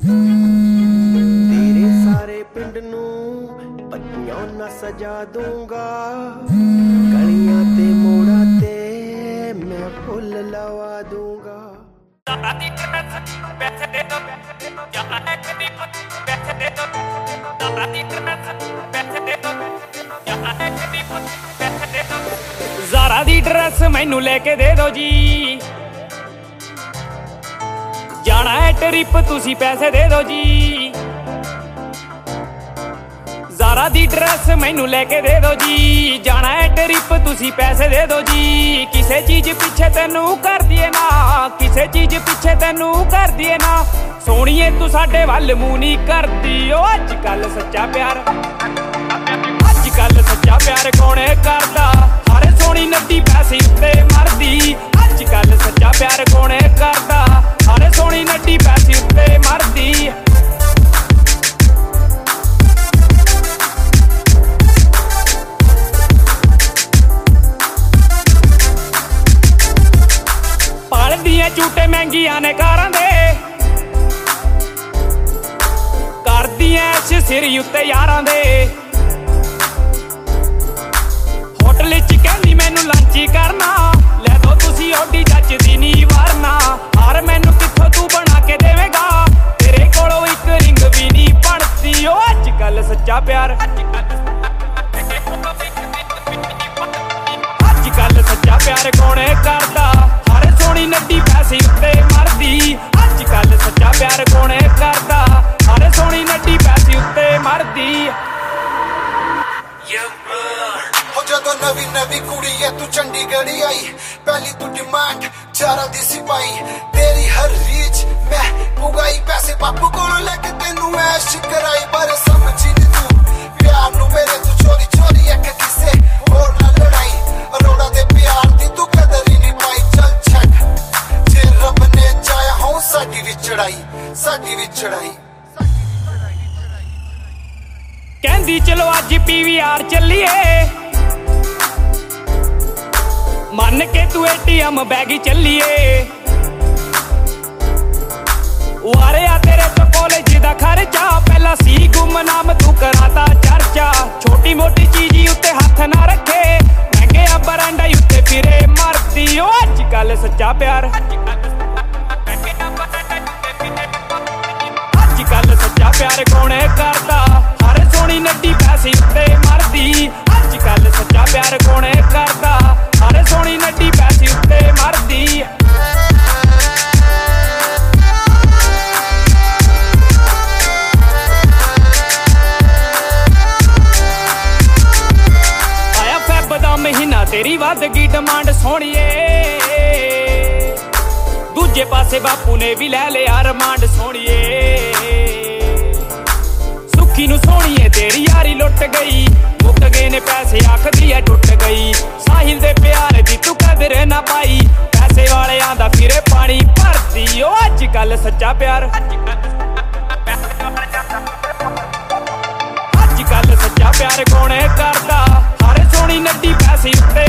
तेरे सारे पिंड नू पत्तियां ना सजा दूंगा, गलियां ते मोड़ा ते मैं फुल लवा दूंगा। ज़ारा दी ड्रेस मैनू लेके दे दो जी, जाना है ट्रिप तुसी पैसे दे दो जी। ज़ारा दी ड्रेस मैनू लेके दे दो जी, जाना है ट्रिप तुसी पैसे दे दो जी। किसे चीज पिछे तेनू कर दिए ना, किसे चीज पिछे तेनू कर दिए ना, सोहणीए तू साडे वल मूंह नहीं करदी। ओ अजकल सच्चा प्यार, अजकल सच्चा प्यार कौन करदा, हर सोहनी नड्डी पैसे उत्ते मरदी। अजकल सच्चा प्यार कौन करदा, हर सोहनी नड्डी पैसे उत्ते मरदी। पालदियां झूटे महंगियां ने कारां दे, करदियां ऐश सिर उत्ते यारां दे। होटल च कहंदी मैनू लंच करना, लै दो तुसी ओडी जचदी नी वरना। हार मैनू कित्थों तू बना के देवेगा, तेरे कोलों इक रिंग भी नी बनदी। ओ अजकल सच्चा प्यार, अजकल सच्चा प्यार कौन करदा, हर सोहनी नड्डी पैसे उत्ते मरदी। अजकल सच्चा प्यार कौन करदा, हर सोहनी नड्डी पैसे उत्ते मरदी। जदों नवी नवी कुड़ी है तू चंडीगढ़ आई, पहली तू डिमांड चारा दी सिपाही, तेरी हर रीच मैं पुगाई। पैसे बापू कोलों लेके तेनू ऐश कराई, पर समझी नी तू प्यार नू मेरे तू चोरी चोरी एक किसे होर ना लड़ाई। अरोड़ा दे प्यार दी तू कदर ही नहीं पाई, चल छड़ जे रब ने चाया हो साडी विछड़ाई, साडी विछड़ाई। कहंदी चलो अज PVR चलिए, मन के तू ATM बैग चलिए। वारे आ तेरे तो कॉलेज दा खर्चा, पहला सी गुमनाम तू कराता चर्चा। छोटी मोटी चीज उत्ते हथ ना रखे, महंगे ब्रांडा उत्ते फिरे मरदी। ओ अजकल सच्चा प्यार, अजकल सच्चा प्यार कौन करदा, हर सोहनी नड्डी पैसे उत्ते मरदी। अजकल सच्चा प्यार कौन करदा, हर सोहनी नड्डी पैसे उत्ते मरदी। आया फैब दा महीना तेरी वध गई डिमांड सोहणीए, दूजे पासे बापू ने भी लै लिया रिमांड सोहणीए। सुखी नू सोहणीए तेरी यारी लुट गई, मुक गए ने पैसे आखदी है टुट गई। साहिल दे प्यार दी तू कदर ना पाई, पैसे वाले आंदा फिरे पानी भरदी। ओ अजकल सच्चा प्यार, अजकल सच्चा प्यार कौन करदा, हर सोहनी नड्डी पैसे उत्ते